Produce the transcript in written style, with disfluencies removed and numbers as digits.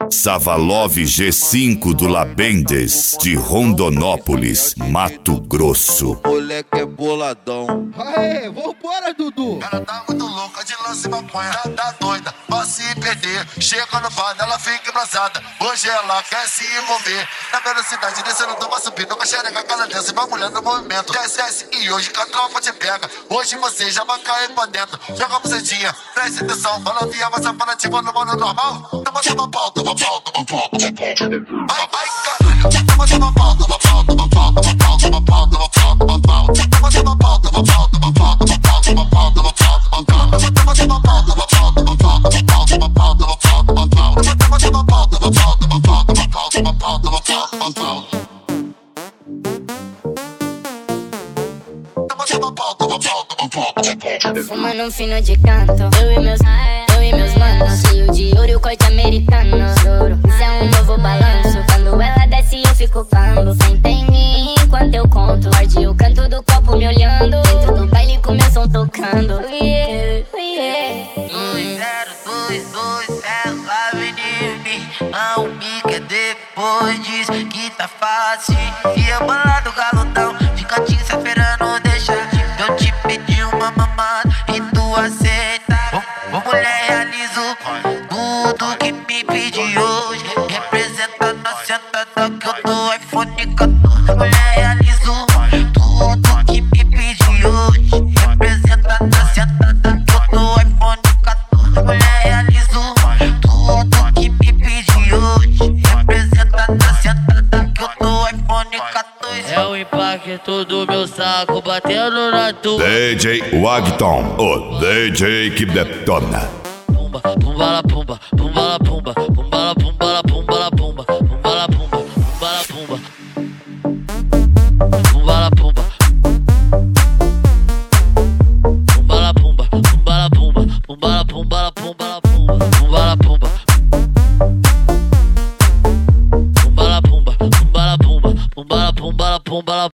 Savalov G5 do Labendes, de Rondonópolis, Mato Grosso. Moleque é boladão. Aê, vambora, Dudu. Ela tá muito louca de lance e maconha, tá doida pra se perder. Chega no bar, ela fica embrasada. Hoje ela quer se envolver. Na velocidade descendo, toma subindo com a xereca, aquela dança, vai mulher no movimento. Desce e hoje que a tropa te pega. Hoje você já vai cair pra dentro. Joga a bucetinha, presta atenção. Balanceia, mas aparativa no modo normal. Toma pau, toma pau, toma pau, toma pau. Vai, caralho. Toma pau, toma pau, toma pau, toma pau, toma pau, toma pau, toma pau. Toma pau, toma pau, toma pau, toma pau, toma pau, toma pau, toma pau. Toma pau, toma pau, toma pau, toma pau, toma pau, toma pau, toma pau. Toma pau, toma pau, toma pau, toma pau, toma pau, toma pau, toma pau. Fumando um fino de canto, eu e meus manos, cheio de ouro e o corte americano. Isso é um novo balanço, quando ela desce eu fico cambo. Senta em mim enquanto eu conto, morde o canto do copo me olhando. Dentro do baile com meu som tocando. 2022, ela vem de mim. Não me quer depois diz que tá fácil. E eu bolado galudão, fica te esperando deixar. Eu te pedi uma mamada e tu aceita. Ô mulher, realizo tudo que me pedi hoje. Representa na sentada que eu dou iPhone 14. Mulher, realizo tudo que me pedi hoje. Representa na sentada que eu dou iPhone 14. Mulher, realizo tudo que me pedi hoje. Representa na sentada que eu dou iPhone 14. É o impacto do meu saco batendo na tua. DJ Wagton, o DJ que detona. Pumba, pumba la pumba, pumba la pumba.